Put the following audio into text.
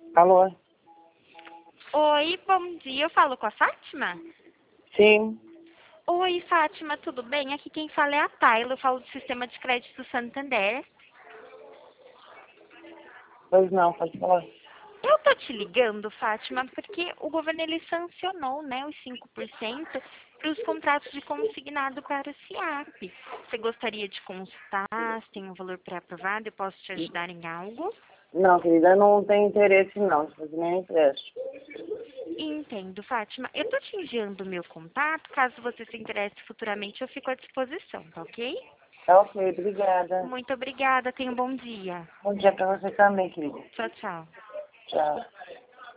Alô? Oi, bom dia. Eu falo com a Fátima? Sim. Oi, Fátima, tudo bem? Aqui quem fala é a Tayla. Eu falo do Sistema de Crédito Santander. Pois não, pode falar. Eu tô te ligando, Fátima, porque o governo ele sancionou, né, os 5% para os contratos de consignado para o SIAP. Você gostaria de consultar? Se tem um valor pré-aprovado? Eu posso te ajudar em algo? Não, querida, não tenho interesse não, de fazer nem empréstimo. Entendo, Fátima. Eu tô te enviando o meu contato. Caso você se interesse futuramente, eu fico à disposição, tá ok? Tá ok, obrigada. Muito obrigada. Tenha um bom dia. Bom dia pra você também, querida. Tchau, tchau. Tchau.